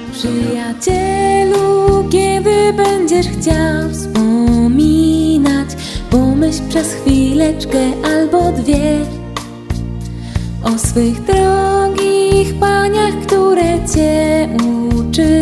Przyjacielu, kiedy będziesz chciał wspominać, pomyśl przez chwileczkę albo dwie o swych drogich paniach, które cię uczyły.